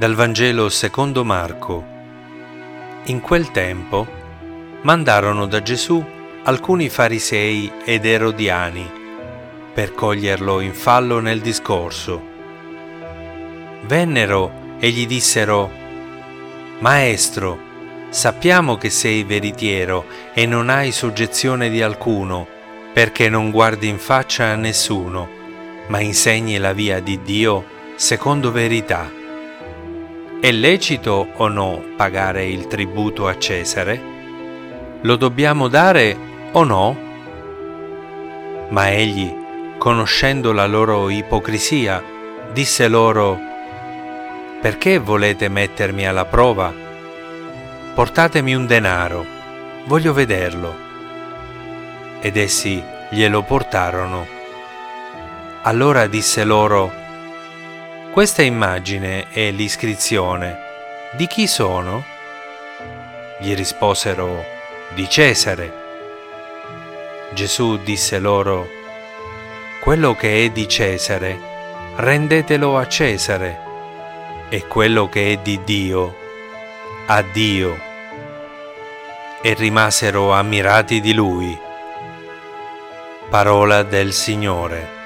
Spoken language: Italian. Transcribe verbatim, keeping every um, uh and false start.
Dal Vangelo secondo Marco. In quel tempo mandarono da Gesù alcuni farisei ed erodiani per coglierlo in fallo nel discorso. Vennero e gli dissero: «Maestro, sappiamo che sei veritiero e non hai soggezione di alcuno, perché non guardi in faccia a nessuno, ma insegni la via di Dio secondo verità. È lecito o no pagare il tributo a Cesare? Lo dobbiamo dare o no?» Ma egli, conoscendo la loro ipocrisia, disse loro: «Perché volete mettermi alla prova? Portatemi un denaro, voglio vederlo». Ed essi glielo portarono. Allora disse loro: «Questa immagine e l'iscrizione, di chi sono?» Gli risposero: «Di Cesare». Gesù disse loro: «Quello che è di Cesare, rendetelo a Cesare, e quello che è di Dio, a Dio». E rimasero ammirati di lui. Parola del Signore.